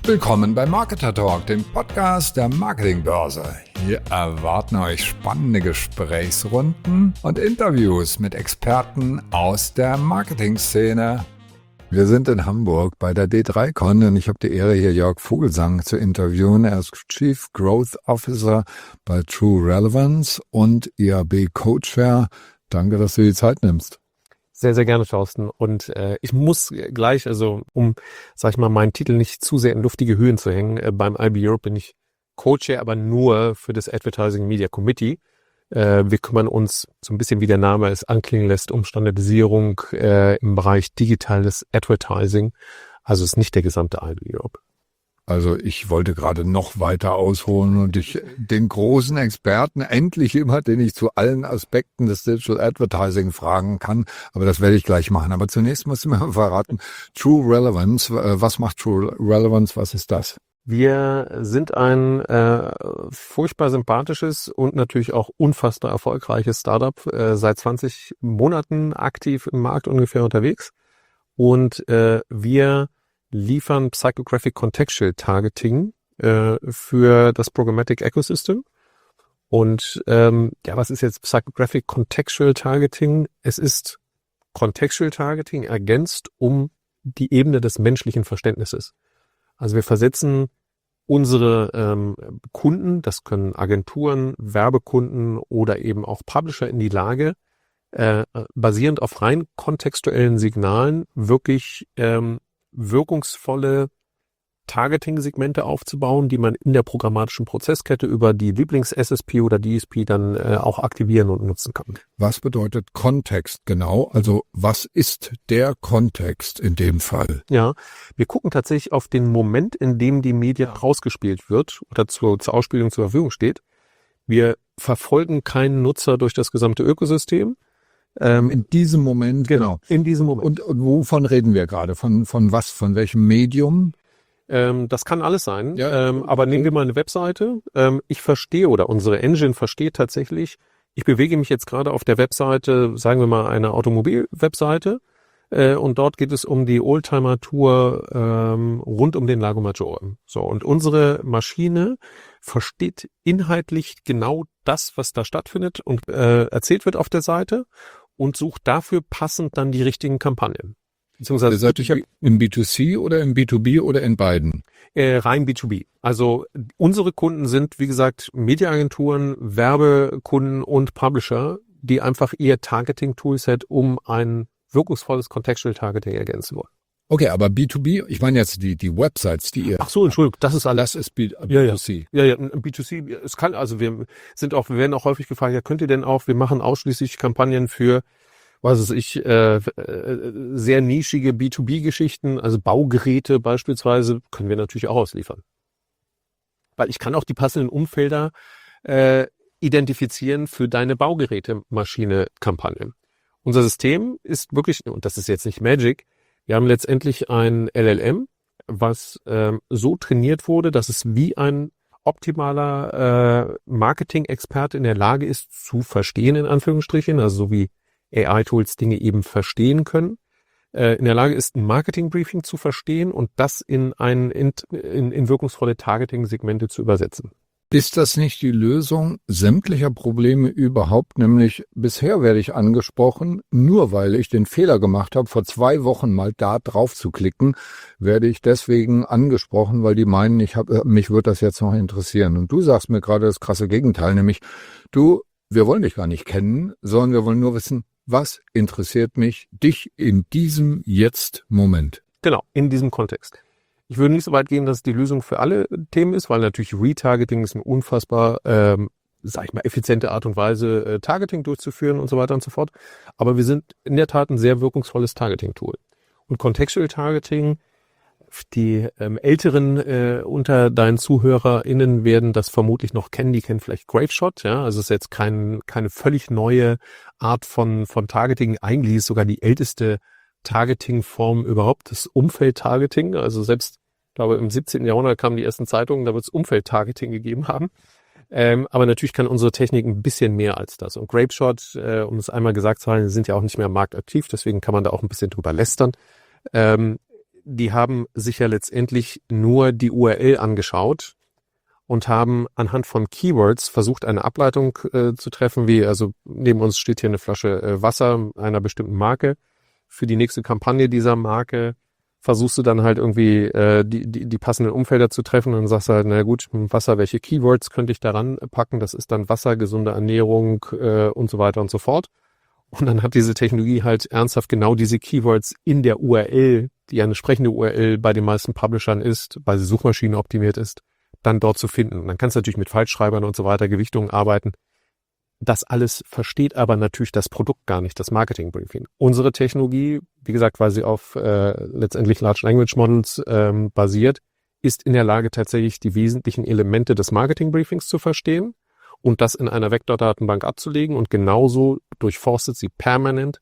Willkommen bei Marketer Talk, dem Podcast der Marketingbörse. Hier erwarten euch spannende Gesprächsrunden und Interviews mit Experten aus der Marketingszene. Wir sind in Hamburg bei der D3Con und ich habe die Ehre, hier Jörg Vogelsang zu interviewen. Er ist Chief Growth Officer bei True Relevance und IAB Co-Chair. Danke, dass du die Zeit nimmst. Sehr, sehr gerne, Thorsten. Und ich muss gleich, meinen Titel nicht zu sehr in luftige Höhen zu hängen, beim IAB Europe bin ich Co-Chair, aber nur für das Advertising Media Committee. Wir kümmern uns so ein bisschen, wie der Name es anklingen lässt, um Standardisierung im Bereich digitales Advertising. Also es ist nicht der gesamte IAB Europe. Also ich wollte gerade noch weiter ausholen und den großen Experten endlich immer, den ich zu allen Aspekten des Digital Advertising fragen kann. Aber das werde ich gleich machen. Aber zunächst musst du mir verraten, True Relevance, was macht True Relevance, was ist das? Wir sind ein furchtbar sympathisches und natürlich auch unfassbar erfolgreiches Startup, seit 20 Monaten aktiv im Markt ungefähr unterwegs. Und wir liefern Psychographic Contextual Targeting für das Programmatic Ecosystem. Und was ist jetzt Psychographic Contextual Targeting? Es ist Contextual Targeting ergänzt um die Ebene des menschlichen Verständnisses. Also wir versetzen unsere Kunden, das können Agenturen, Werbekunden oder eben auch Publisher in die Lage, basierend auf rein kontextuellen Signalen wirklich wirkungsvolle Targeting-Segmente aufzubauen, die man in der programmatischen Prozesskette über die Lieblings-SSP oder DSP dann auch aktivieren und nutzen kann. Was bedeutet Kontext genau? Also was ist der Kontext in dem Fall? Ja, wir gucken tatsächlich auf den Moment, in dem die Media rausgespielt wird oder zur Ausspielung zur Verfügung steht. Wir verfolgen keinen Nutzer durch das gesamte Ökosystem. In diesem Moment, genau. In diesem Moment. Und wovon reden wir gerade? Von was? Von welchem Medium? Das kann alles sein. Ja, aber nehmen wir mal eine Webseite. Ich verstehe oder unsere Engine versteht tatsächlich, ich bewege mich jetzt gerade auf der Webseite, sagen wir mal eine Automobil-Webseite, und dort geht es um die Oldtimer-Tour rund um den Lago Maggiore. So, und unsere Maschine versteht inhaltlich genau das, was da stattfindet und erzählt wird auf der Seite und sucht dafür passend dann die richtigen Kampagnen. Beziehungsweise seid ihr im B2C oder im B2B oder in beiden? Rein B2B. Also unsere Kunden sind, wie gesagt, Mediaagenturen, Werbekunden und Publisher, die einfach ihr Targeting-Toolset um ein wirkungsvolles Contextual Targeting ergänzen wollen. Okay, aber B2B, ich meine jetzt die Websites, die ihr... Ach so, Entschuldigung, das ist alles. Das ist B2C. Ja, B2C, es kann, also wir werden auch häufig gefragt, ja, könnt ihr denn auch, wir machen ausschließlich Kampagnen für, sehr nischige B2B-Geschichten, also Baugeräte beispielsweise, können wir natürlich auch ausliefern. Weil ich kann auch die passenden Umfelder identifizieren für deine Baugerätemaschine-Kampagne. Unser System ist wirklich, und das ist jetzt nicht Magic, wir haben letztendlich ein LLM, was so trainiert wurde, dass es wie ein optimaler Marketing-Experte in der Lage ist, zu verstehen, in Anführungsstrichen, also so wie AI-Tools Dinge eben verstehen können, in der Lage ist, ein Marketing-Briefing zu verstehen und das in wirkungsvolle Targeting-Segmente zu übersetzen. Ist das nicht die Lösung sämtlicher Probleme überhaupt? Nämlich bisher werde ich angesprochen, nur weil ich den Fehler gemacht habe, vor 2 Wochen mal da drauf zu klicken, werde ich deswegen angesprochen, weil die meinen, mich würde das jetzt noch interessieren. Und du sagst mir gerade das krasse Gegenteil, nämlich wir wollen dich gar nicht kennen, sondern wir wollen nur wissen, was interessiert dich in diesem Moment? Genau, in diesem Kontext. Ich würde nicht so weit gehen, dass es die Lösung für alle Themen ist, weil natürlich Retargeting ist eine unfassbar, effiziente Art und Weise, Targeting durchzuführen und so weiter und so fort. Aber wir sind in der Tat ein sehr wirkungsvolles Targeting-Tool. Und Contextual Targeting, die Älteren unter deinen ZuhörerInnen werden das vermutlich noch kennen, die kennen vielleicht Grapeshot, ja, also es ist jetzt keine völlig neue Art von Targeting, eigentlich ist sogar die älteste Targeting-Form überhaupt, das Umfeld-Targeting, also selbst, ich glaube, im 17. Jahrhundert kamen die ersten Zeitungen, da wird es Umfeld-Targeting gegeben haben. Aber natürlich kann unsere Technik ein bisschen mehr als das. Und Grapeshot, um es einmal gesagt zu haben, sind ja auch nicht mehr am Markt aktiv, deswegen kann man da auch ein bisschen drüber lästern. die haben sich ja letztendlich nur die URL angeschaut und haben anhand von Keywords versucht, eine Ableitung zu treffen, wie, also neben uns steht hier eine Flasche Wasser einer bestimmten Marke. Für die nächste Kampagne dieser Marke versuchst du dann halt irgendwie die passenden Umfelder zu treffen und dann sagst du halt, na gut, Wasser, welche Keywords könnte ich daran packen? Das ist dann Wasser, gesunde Ernährung und so weiter und so fort. Und dann hat diese Technologie halt ernsthaft genau diese Keywords in der URL, die ja eine sprechende URL bei den meisten Publishern ist, weil sie Suchmaschinen optimiert ist, dann dort zu finden. Und dann kannst du natürlich mit Falschschreibern und so weiter, Gewichtungen arbeiten. Das alles versteht aber natürlich das Produkt gar nicht, das Marketing-Briefing. Unsere Technologie, wie gesagt, weil sie auf letztendlich Large Language Models basiert, ist in der Lage, tatsächlich die wesentlichen Elemente des Marketing-Briefings zu verstehen und das in einer Vektordatenbank abzulegen. Und genauso durchforstet sie permanent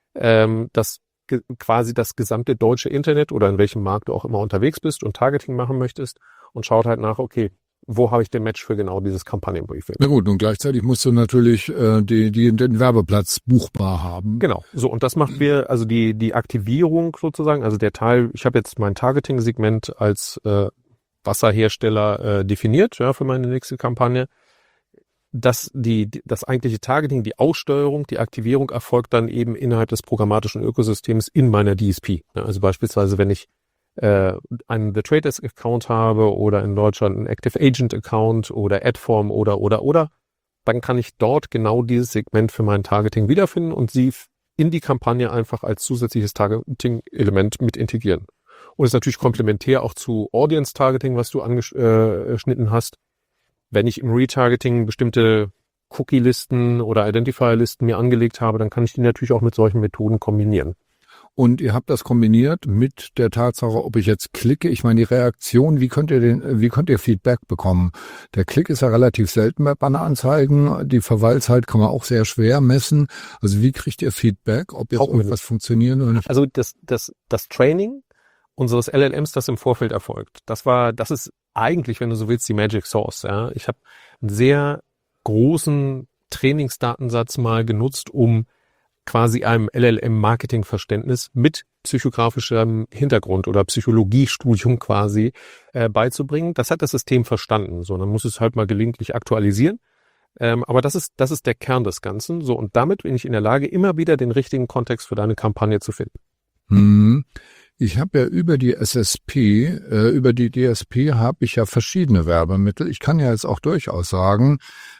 quasi das gesamte deutsche Internet oder in welchem Markt du auch immer unterwegs bist und Targeting machen möchtest und schaut halt nach, okay, wo habe ich den Match für genau dieses Kampagnenbriefing? Na gut, und gleichzeitig musst du natürlich den Werbeplatz buchbar haben. Genau, so, und das machen wir, also die Aktivierung sozusagen, also der Teil, ich habe jetzt mein Targeting-Segment als Wasserhersteller definiert, ja, für meine nächste Kampagne. Das eigentliche Targeting, die Aussteuerung, die Aktivierung erfolgt dann eben innerhalb des programmatischen Ökosystems in meiner DSP. Ja, also beispielsweise, wenn ich einen The Trade Desk Account habe oder in Deutschland einen Active Agent Account oder Adform oder, dann kann ich dort genau dieses Segment für mein Targeting wiederfinden und sie in die Kampagne einfach als zusätzliches Targeting-Element mit integrieren. Und ist natürlich komplementär auch zu Audience Targeting, was du angeschnitten hast. Wenn ich im Retargeting bestimmte Cookie-Listen oder Identifier-Listen mir angelegt habe, dann kann ich die natürlich auch mit solchen Methoden kombinieren. Und ihr habt das kombiniert mit der Tatsache, ob ich jetzt klicke. Ich meine, die Reaktion, wie könnt ihr Feedback bekommen? Der Klick ist ja relativ selten bei Banneranzeigen. Die Verweilzeit kann man auch sehr schwer messen. Also wie kriegt ihr Feedback, ob jetzt irgendwas funktioniert oder nicht? Also das Training unseres LLMs, das im Vorfeld erfolgt, das ist eigentlich, wenn du so willst, die Magic Source. Ja? Ich habe einen sehr großen Trainingsdatensatz mal genutzt, um quasi einem LLM-Marketing-Verständnis mit psychografischem Hintergrund oder Psychologiestudium quasi beizubringen. Das hat das System verstanden. So, dann muss es halt mal gelegentlich aktualisieren. Aber das ist der Kern des Ganzen. So, und damit bin ich in der Lage, immer wieder den richtigen Kontext für deine Kampagne zu finden. Ich habe ja über die SSP, über die DSP habe ich ja verschiedene Werbemittel. Ich kann ja jetzt auch durchaus sagen,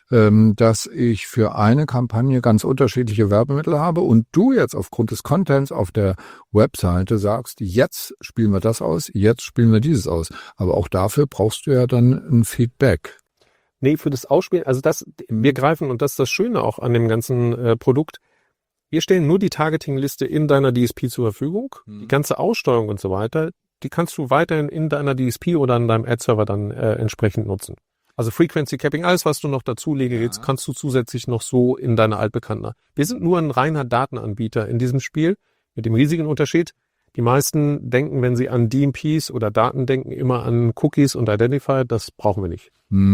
dass ich für eine Kampagne ganz unterschiedliche Werbemittel habe und du jetzt aufgrund des Contents auf der Webseite sagst, jetzt spielen wir das aus, jetzt spielen wir dieses aus. Aber auch dafür brauchst du ja dann ein Feedback. Nee, für das Ausspielen, also wir greifen, und das ist das Schöne auch an dem ganzen Produkt, wir stellen nur die Targeting-Liste in deiner DSP zur Verfügung. Die ganze Aussteuerung und so weiter, die kannst du weiterhin in deiner DSP oder an deinem Ad-Server dann entsprechend nutzen. Also Frequency Capping, alles, was du noch dazulegen willst, kannst du zusätzlich noch so in deine altbekannten. Wir sind nur ein reiner Datenanbieter in diesem Spiel, mit dem riesigen Unterschied. Die meisten denken, wenn sie an DMPs oder Daten denken, immer an Cookies und Identifier. Das brauchen wir nicht.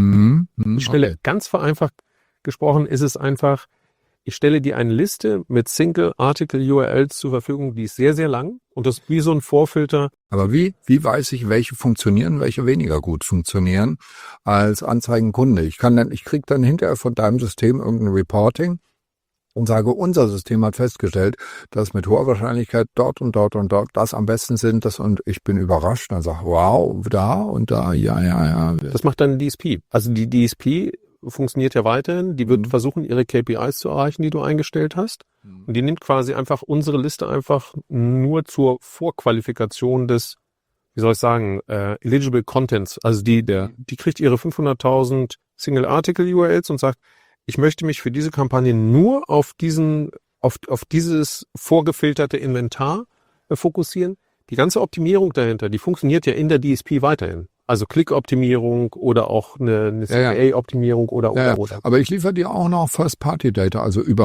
Ich stelle, ganz vereinfacht gesprochen, ist es einfach, ich stelle dir eine Liste mit Single-Article-URLs zur Verfügung, die ist sehr, sehr lang und das ist wie so ein Vorfilter. Aber wie weiß ich, welche funktionieren, welche weniger gut funktionieren als Anzeigenkunde? Ich kriege dann hinterher von deinem System irgendein Reporting und sage, unser System hat festgestellt, dass mit hoher Wahrscheinlichkeit dort und dort und dort das am besten sind, und ich bin überrascht. Dann sage, wow, da und da, ja. Das macht dann DSP. Also die DSP funktioniert ja weiterhin. Die wird versuchen, ihre KPIs zu erreichen, die du eingestellt hast. Und die nimmt quasi einfach unsere Liste einfach nur zur Vorqualifikation des, wie soll ich sagen, eligible Contents. Also die kriegt ihre 500.000 Single-Article-URLs und sagt, ich möchte mich für diese Kampagne nur auf dieses vorgefilterte Inventar fokussieren. Die ganze Optimierung dahinter, die funktioniert ja in der DSP weiterhin. Also Klickoptimierung oder auch eine CPA-Optimierung oder. Aber ich liefere dir auch noch First-Party-Data, also über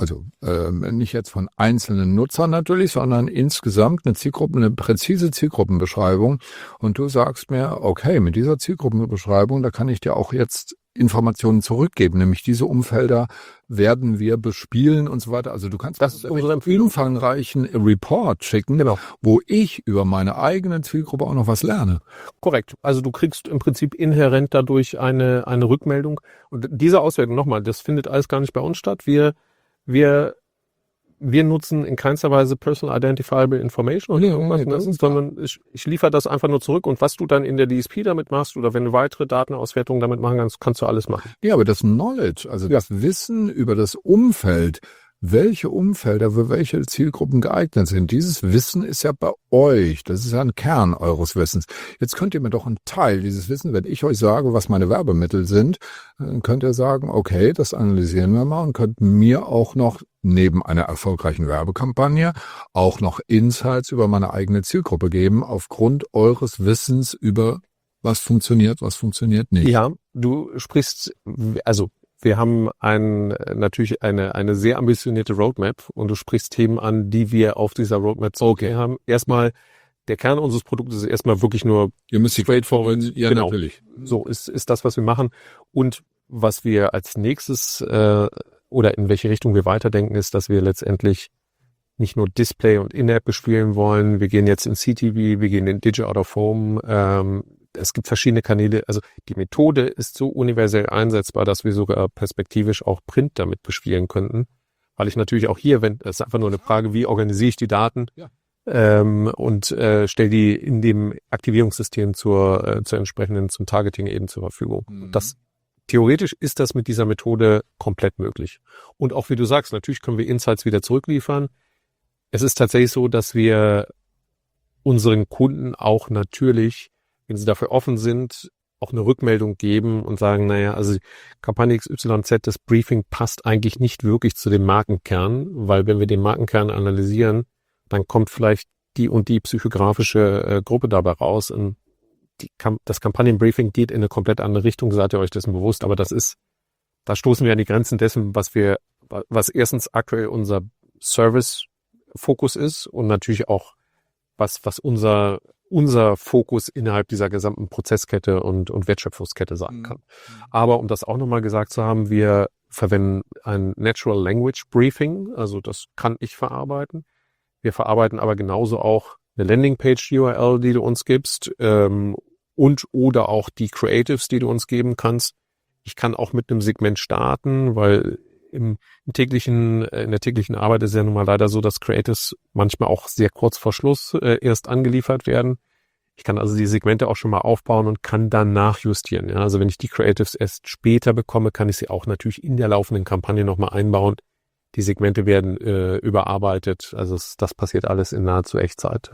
nicht jetzt von einzelnen Nutzern natürlich, sondern insgesamt eine präzise Zielgruppenbeschreibung. Und du sagst mir, okay, mit dieser Zielgruppenbeschreibung, da kann ich dir auch jetzt Informationen zurückgeben, nämlich diese Umfelder werden wir bespielen und so weiter. Also du kannst Das ist unsere Empfehlung. umfangreichen Report schicken, Genau. wo ich über meine eigene Zielgruppe auch noch was lerne. Korrekt. Also du kriegst im Prinzip inhärent dadurch eine Rückmeldung. Und diese Auswertung, nochmal, das findet alles gar nicht bei uns statt. Wir nutzen in keinster Weise Personal Identifiable Information oder irgendwas, das ist sondern ich liefere das einfach nur zurück und was du dann in der DSP damit machst oder wenn du weitere Datenauswertungen damit machen kannst, kannst du alles machen. Ja, aber das Knowledge, also das Wissen über das Umfeld, welche Umfelder für welche Zielgruppen geeignet sind, dieses Wissen ist ja bei euch. Das ist ja ein Kern eures Wissens. Jetzt könnt ihr mir doch einen Teil dieses Wissens, wenn ich euch sage, was meine Werbemittel sind, dann könnt ihr sagen, okay, das analysieren wir mal und könnt mir auch noch neben einer erfolgreichen Werbekampagne auch noch Insights über meine eigene Zielgruppe geben, aufgrund eures Wissens über was funktioniert nicht. Ja, du sprichst, also wir haben natürlich eine sehr ambitionierte Roadmap und du sprichst Themen an, die wir auf dieser Roadmap haben. Erstmal, der Kern unseres Produktes ist erstmal wirklich nur Ihr müsst straightforward, ja, genau. Natürlich. So ist das, was wir machen. Und was wir als nächstes oder in welche Richtung wir weiterdenken, ist, dass wir letztendlich nicht nur Display und In-App bespielen wollen. Wir gehen jetzt in CTV, wir gehen in Digital Out of Home. Es gibt verschiedene Kanäle. Also die Methode ist so universell einsetzbar, dass wir sogar perspektivisch auch Print damit bespielen könnten. Weil ich natürlich auch hier, es ist einfach nur eine Frage, wie organisiere ich die Daten und stelle die in dem Aktivierungssystem zur entsprechenden, zum Targeting eben zur Verfügung. Theoretisch ist das mit dieser Methode komplett möglich. Und auch wie du sagst, natürlich können wir Insights wieder zurückliefern. Es ist tatsächlich so, dass wir unseren Kunden auch natürlich, wenn sie dafür offen sind, auch eine Rückmeldung geben und sagen, naja, also Kampagne XYZ, das Briefing passt eigentlich nicht wirklich zu dem Markenkern, weil wenn wir den Markenkern analysieren, dann kommt vielleicht die und die psychografische Gruppe dabei raus und das Kampagnenbriefing geht in eine komplett andere Richtung, seid ihr euch dessen bewusst, aber da stoßen wir an die Grenzen dessen, was erstens aktuell unser Service-Fokus ist und natürlich auch was unser Fokus innerhalb dieser gesamten Prozesskette und Wertschöpfungskette sein kann. Aber um das auch nochmal gesagt zu haben, wir verwenden ein Natural Language Briefing, also das kann ich verarbeiten. Wir verarbeiten aber genauso auch eine Landingpage-URL, die du uns gibst, und oder auch die Creatives, die du uns geben kannst. Ich kann auch mit einem Segment starten, weil in der täglichen Arbeit ist ja nun mal leider so, dass Creatives manchmal auch sehr kurz vor Schluss erst angeliefert werden. Ich kann also die Segmente auch schon mal aufbauen und kann dann nachjustieren. Ja? Also wenn ich die Creatives erst später bekomme, kann ich sie auch natürlich in der laufenden Kampagne nochmal einbauen. Die Segmente werden überarbeitet. Also das passiert alles in nahezu Echtzeit.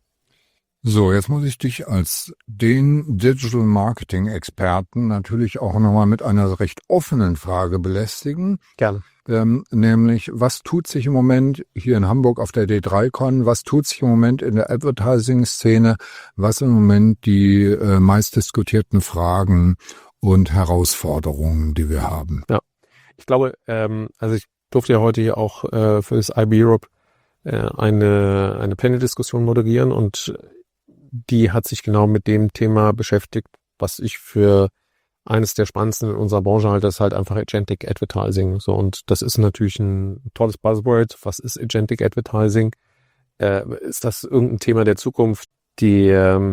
So, jetzt muss ich dich als den Digital Marketing Experten natürlich auch nochmal mit einer recht offenen Frage belästigen. Gerne. Nämlich, was tut sich im Moment hier in Hamburg auf der D3Con, was tut sich im Moment in der Advertising-Szene, was im Moment die meistdiskutierten Fragen und Herausforderungen, die wir haben? Ja, ich glaube, also ich durfte ja heute hier auch für das IB Europe eine Panel-Diskussion moderieren und die hat sich genau mit dem Thema beschäftigt, was ich für eines der spannendsten in unserer Branche halte, ist halt einfach Agentic Advertising. So, und das ist natürlich ein tolles Buzzword. Was ist Agentic Advertising? Ist das irgendein Thema der Zukunft? Die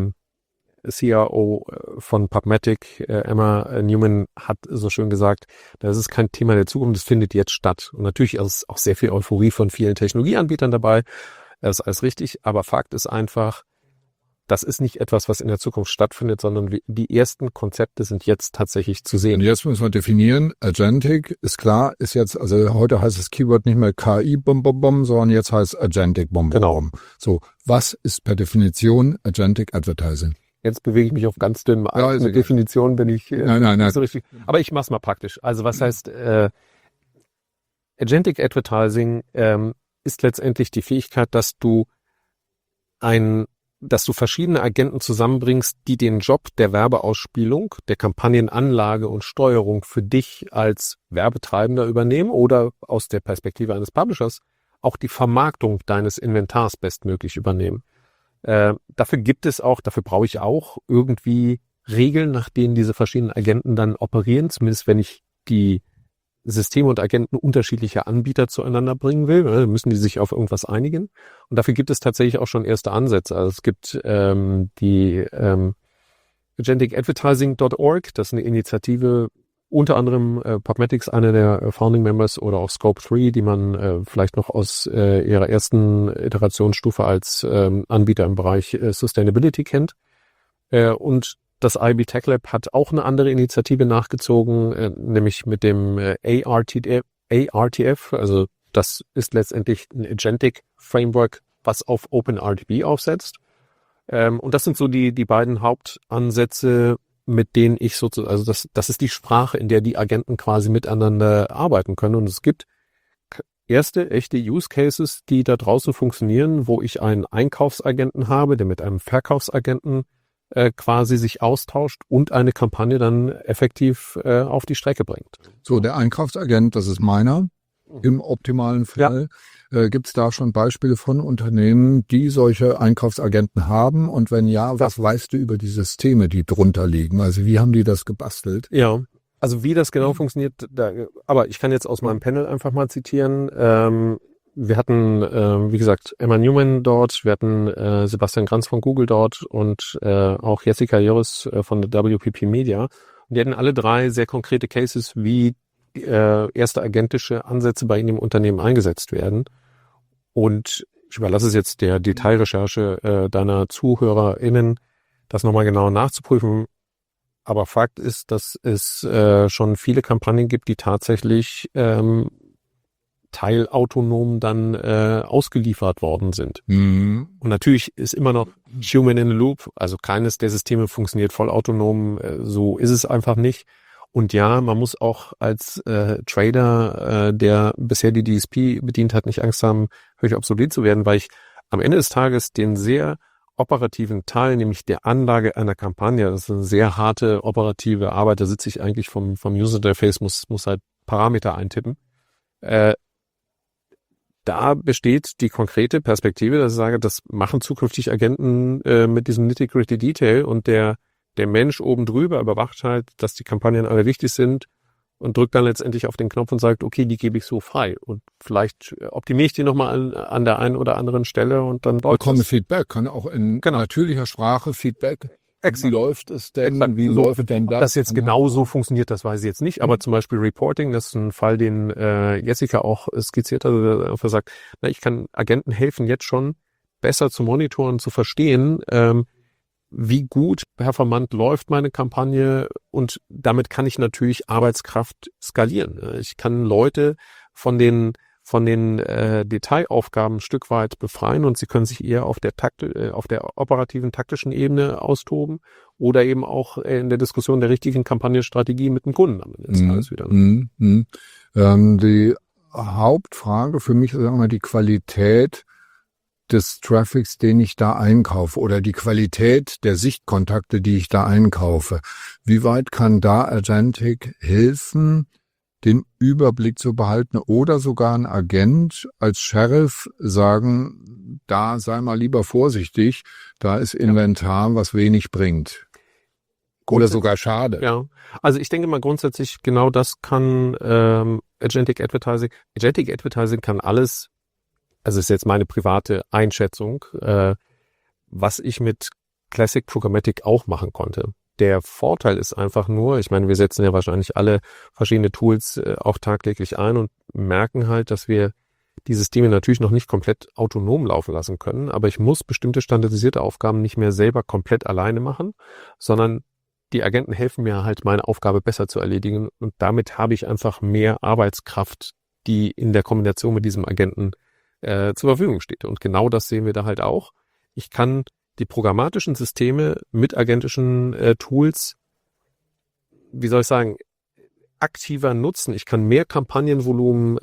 CRO von PubMatic, Emma Newman, hat so schön gesagt, das ist kein Thema der Zukunft, das findet jetzt statt. Und natürlich ist auch sehr viel Euphorie von vielen Technologieanbietern dabei. Das ist alles richtig. Aber Fakt ist einfach, das ist nicht etwas, was in der Zukunft stattfindet, sondern die ersten Konzepte sind jetzt tatsächlich zu sehen. Und jetzt müssen wir definieren, Agentic ist klar, ist jetzt, also heute heißt das Keyword nicht mehr KI sondern jetzt heißt Agentic Genau. So, was ist per Definition Agentic Advertising? Jetzt bewege ich mich auf ganz dünnem Eis. Ja, Mit Definition bin ich nein. so richtig. Aber ich mach's mal praktisch. Also was heißt Agentic Advertising ist letztendlich die Fähigkeit, dass du verschiedene Agenten zusammenbringst, die den Job der Werbeausspielung, der Kampagnenanlage und Steuerung für dich als Werbetreibender übernehmen oder aus der Perspektive eines Publishers auch die Vermarktung deines Inventars bestmöglich übernehmen. Dafür brauche ich auch irgendwie Regeln, nach denen diese verschiedenen Agenten dann operieren, zumindest wenn ich die Systeme und Agenten unterschiedlicher Anbieter zueinander bringen will, müssen die sich auf irgendwas einigen. Und dafür gibt es tatsächlich auch schon erste Ansätze. Also es gibt die agenticadvertising.org, das ist eine Initiative, unter anderem PubMatic, einer der Founding Members, oder auch Scope3, die man vielleicht noch aus ihrer ersten Iterationsstufe als Anbieter im Bereich Sustainability kennt. Und das IB Tech Lab hat auch eine andere Initiative nachgezogen, nämlich mit dem ARTF. Also das ist letztendlich ein Agentic Framework, was auf OpenRTB aufsetzt. Und das sind so die beiden Hauptansätze, mit denen ich sozusagen, also das ist die Sprache, in der die Agenten quasi miteinander arbeiten können. Und es gibt erste echte Use Cases, die da draußen funktionieren, wo ich einen Einkaufsagenten habe, der mit einem Verkaufsagenten quasi sich austauscht und eine Kampagne dann effektiv auf die Strecke bringt. So, der Einkaufsagent, das ist meiner. Im optimalen Fall gibt es da schon Beispiele von Unternehmen, die solche Einkaufsagenten haben? Und wenn ja, was weißt du über die Systeme, die drunter liegen? Also wie haben die das gebastelt? Ja, also wie das genau funktioniert, aber ich kann jetzt aus meinem Panel einfach mal zitieren. Wir hatten, wie gesagt, Emma Newman dort, wir hatten Sebastian Granz von Google dort und auch Jessica Joris von der WPP Media. Und die hatten alle drei sehr konkrete Cases, wie erste agentische Ansätze bei Ihnen im Unternehmen eingesetzt werden. Und ich überlasse es jetzt der Detailrecherche deiner ZuhörerInnen, das nochmal genau nachzuprüfen. Aber Fakt ist, dass es schon viele Kampagnen gibt, die tatsächlich teilautonom dann ausgeliefert worden sind. Mhm. Und natürlich ist immer noch Human in the Loop, also keines der Systeme funktioniert vollautonom, so ist es einfach nicht. Und ja, man muss auch als Trader, der bisher die DSP bedient hat, nicht Angst haben, völlig obsolet zu werden, weil ich am Ende des Tages den sehr operativen Teil, nämlich der Anlage einer Kampagne, das ist eine sehr harte operative Arbeit, da sitze ich eigentlich vom User Interface, muss halt Parameter eintippen. Da besteht die konkrete Perspektive, dass ich sage, das machen zukünftig Agenten mit diesem nitty-gritty Detail, und der Mensch oben drüber überwacht halt, dass die Kampagnen alle wichtig sind und drückt dann letztendlich auf den Knopf und sagt, okay, die gebe ich so frei. Und vielleicht optimiere ich die nochmal an der einen oder anderen Stelle und dann läuft bekomme Feedback, kann auch in natürlicher Sprache Feedback. Wie läuft es denn? Exakt. Wie läuft denn das? Ob das jetzt genau so funktioniert, das weiß ich jetzt nicht. Aber zum Beispiel Reporting, das ist ein Fall, den Jessica auch skizziert hat, der einfach sagt, na, ich kann Agenten helfen, jetzt schon besser zu monitoren, zu verstehen, wie gut performant läuft meine Kampagne, und damit kann ich natürlich Arbeitskraft skalieren. Ich kann Leute von den Detailaufgaben ein Stück weit befreien, und sie können sich eher auf der operativen, taktischen Ebene austoben oder eben auch in der Diskussion der richtigen Kampagnenstrategie mit dem Kunden am Ende des Tages wieder. Die Hauptfrage für mich ist immer die Qualität des Traffics, den ich da einkaufe, oder die Qualität der Sichtkontakte, die ich da einkaufe. Wie weit kann da Agentic helfen, den Überblick zu behalten, oder sogar ein Agent als Sheriff sagen, da sei mal lieber vorsichtig, da ist Inventar, was wenig bringt. Oder sogar schade. Ja, also ich denke mal grundsätzlich, genau das kann Agentic Advertising. Agentic Advertising kann alles, also ist jetzt meine private Einschätzung, was ich mit Classic Programmatic auch machen konnte. Der Vorteil ist einfach nur, ich meine, wir setzen ja wahrscheinlich alle verschiedene Tools auch tagtäglich ein und merken halt, dass wir die Systeme natürlich noch nicht komplett autonom laufen lassen können, aber ich muss bestimmte standardisierte Aufgaben nicht mehr selber komplett alleine machen, sondern die Agenten helfen mir halt, meine Aufgabe besser zu erledigen, und damit habe ich einfach mehr Arbeitskraft, die in der Kombination mit diesem Agenten zur Verfügung steht. Und genau das sehen wir da halt auch. Ich kann die programmatischen Systeme mit agentischen Tools, wie soll ich sagen, aktiver nutzen. Ich kann mehr Kampagnenvolumen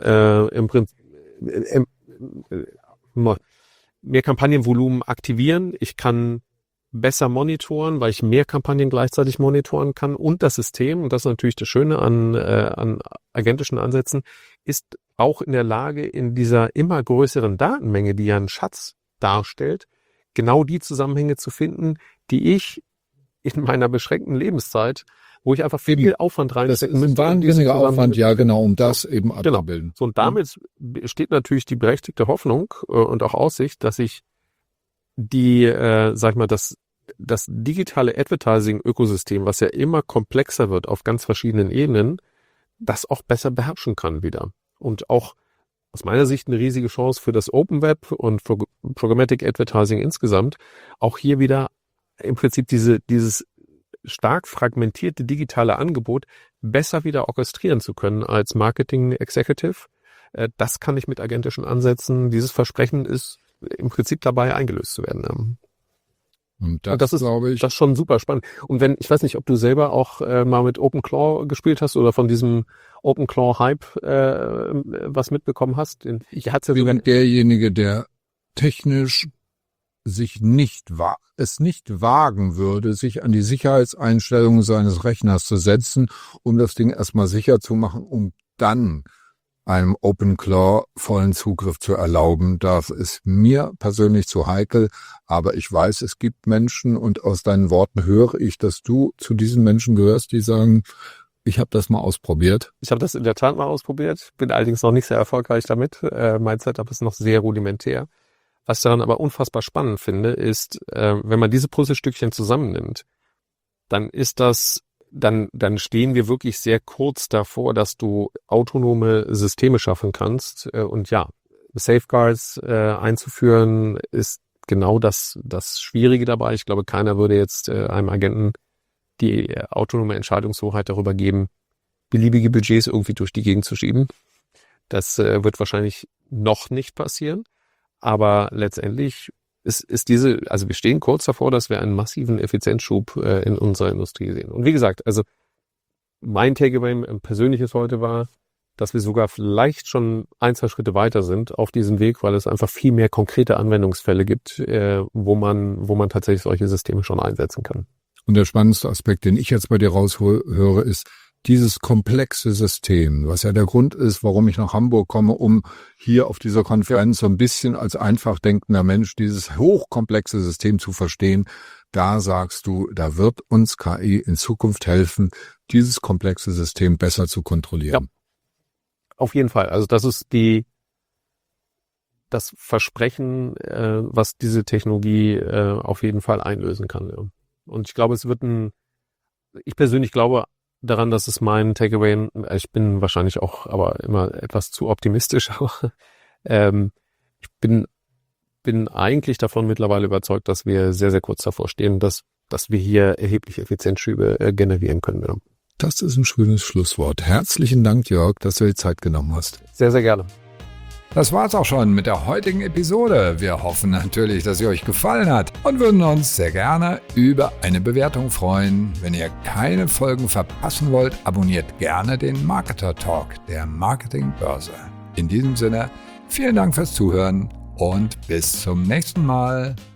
mehr Kampagnenvolumen aktivieren. Ich kann besser monitoren, weil ich mehr Kampagnen gleichzeitig monitoren kann, und das System, und das ist natürlich das Schöne an agentischen Ansätzen, ist auch in der Lage, in dieser immer größeren Datenmenge, die ja einen Schatz darstellt, genau die Zusammenhänge zu finden, die ich in meiner beschränkten Lebenszeit, wo ich einfach viel Aufwand reinstecke. Das ist ein wahnsinniger Aufwand, ja genau, um das eben abzubilden. Genau. So, und damit steht natürlich die berechtigte Hoffnung und auch Aussicht, dass ich das digitale Advertising-Ökosystem, was ja immer komplexer wird auf ganz verschiedenen Ebenen, das auch besser beherrschen kann wieder. Und auch aus meiner Sicht eine riesige Chance für das Open Web und für Programmatic Advertising insgesamt, auch hier wieder im Prinzip dieses stark fragmentierte digitale Angebot besser wieder orchestrieren zu können als Marketing Executive. Das kann ich mit agentischen Ansätzen. Dieses Versprechen ist im Prinzip dabei eingelöst zu werden. Und das ist, glaube ich, das ist schon super spannend. Und ich weiß nicht, ob du selber auch mal mit OpenClaw gespielt hast oder von diesem OpenClaw-Hype was mitbekommen hast. Ich bin derjenige, der technisch es nicht wagen würde, sich an die Sicherheitseinstellungen seines Rechners zu setzen, um das Ding erstmal sicher zu machen, um dann einem OpenClaw vollen Zugriff zu erlauben. Das ist mir persönlich zu heikel, aber ich weiß, es gibt Menschen und aus deinen Worten höre ich, dass du zu diesen Menschen gehörst, die sagen, ich habe das mal ausprobiert. Ich habe das in der Tat mal ausprobiert, bin allerdings noch nicht sehr erfolgreich damit. Mein Setup ist noch sehr rudimentär. Was ich daran aber unfassbar spannend finde, ist, wenn man diese Puzzlestückchen zusammennimmt, dann stehen wir wirklich sehr kurz davor, dass du autonome Systeme schaffen kannst. Und ja, Safeguards einzuführen ist genau das Schwierige dabei. Ich glaube, keiner würde jetzt einem Agenten die autonome Entscheidungshoheit darüber geben, beliebige Budgets irgendwie durch die Gegend zu schieben. Das wird wahrscheinlich noch nicht passieren. Aber letztendlich also wir stehen kurz davor, dass wir einen massiven Effizienzschub in unserer Industrie sehen. Und wie gesagt, also mein Takeaway persönliches heute war, dass wir sogar vielleicht schon 1-2 Schritte weiter sind auf diesem Weg, weil es einfach viel mehr konkrete Anwendungsfälle gibt, wo man tatsächlich solche Systeme schon einsetzen kann. Und der spannendste Aspekt, den ich jetzt bei dir raushöre, ist dieses komplexe System, was ja der Grund ist, warum ich nach Hamburg komme, um hier auf dieser Konferenz so ein bisschen als einfach denkender Mensch dieses hochkomplexe System zu verstehen. Da sagst du, da wird uns KI in Zukunft helfen, dieses komplexe System besser zu kontrollieren. Ja, auf jeden Fall. Also das ist das Versprechen, was diese Technologie auf jeden Fall einlösen kann. Ja. Und ich glaube, ich persönlich glaube daran, dass es mein Takeaway, ich bin wahrscheinlich auch aber immer etwas zu optimistisch, aber ich bin eigentlich davon mittlerweile überzeugt, dass wir sehr, sehr kurz davor stehen, dass wir hier erhebliche Effizienzschübe generieren können. Ja. Das ist ein schönes Schlusswort. Herzlichen Dank, Jörg, dass du dir Zeit genommen hast. Sehr, sehr gerne. Das war's auch schon mit der heutigen Episode. Wir hoffen natürlich, dass sie euch gefallen hat und würden uns sehr gerne über eine Bewertung freuen. Wenn ihr keine Folgen verpassen wollt, abonniert gerne den Marketer Talk der Marketingbörse. In diesem Sinne, vielen Dank fürs Zuhören und bis zum nächsten Mal.